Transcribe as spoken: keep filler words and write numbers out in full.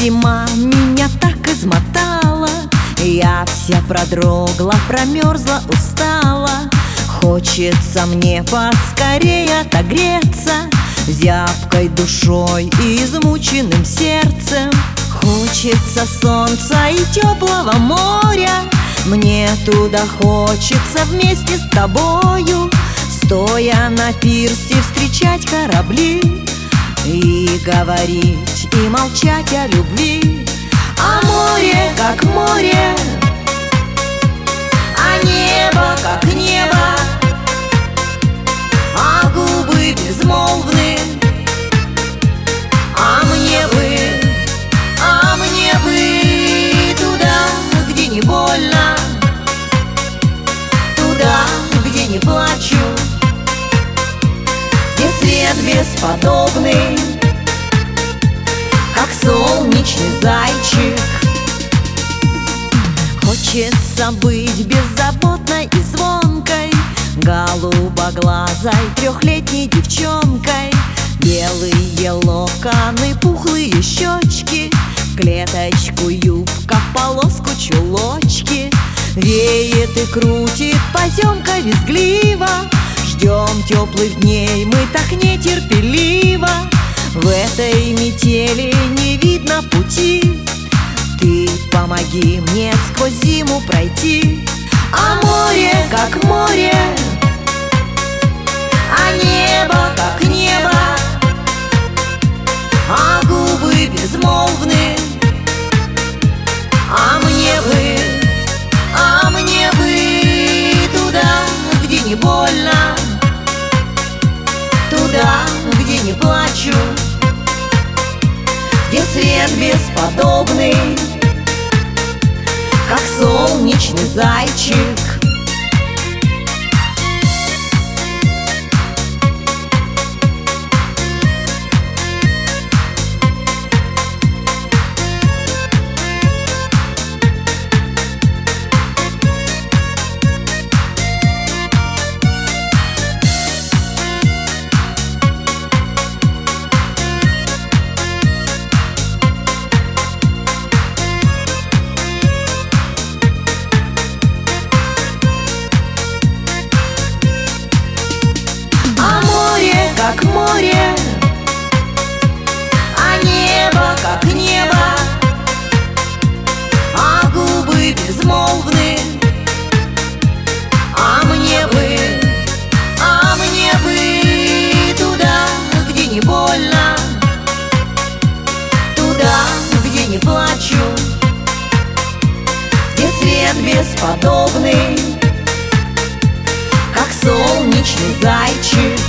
Зима меня так измотала, я вся продрогла, промерзла, устала. Хочется мне поскорее отогреться зябкой душой и измученным сердцем. Хочется солнца и теплого моря, мне туда хочется вместе с тобою, стоя на пирсе, встречать корабли и говорить, и молчать о любви. А море, как море, а небо, как небо, а губы безмолвны. А мне бы, а мне бы туда, где не больно, туда, где не плачу, где свет бесподобный, как солнечный зайчик. Хочется быть беззаботной и звонкой, голубоглазой трехлетней девчонкой. Белые локоны, пухлые щечки, клеточку юбка, полоску чулочки. Веет и крутит поземка визгливо, ждем теплых дней мы так нетерпеливо. В этой метели не видно пути, ты помоги мне сквозь зиму пройти. А море, как море, а небо, как небо, а губы безмолвны. А мне бы, а мне бы туда, где не больно, туда, где не плачу, где свет бесподобный, как солнечный зайчик. Как море, а небо, как небо, а губы безмолвны. А мне бы, а мне бы туда, где не больно, туда, где не плачу, где свет бесподобный, как солнечный зайчик.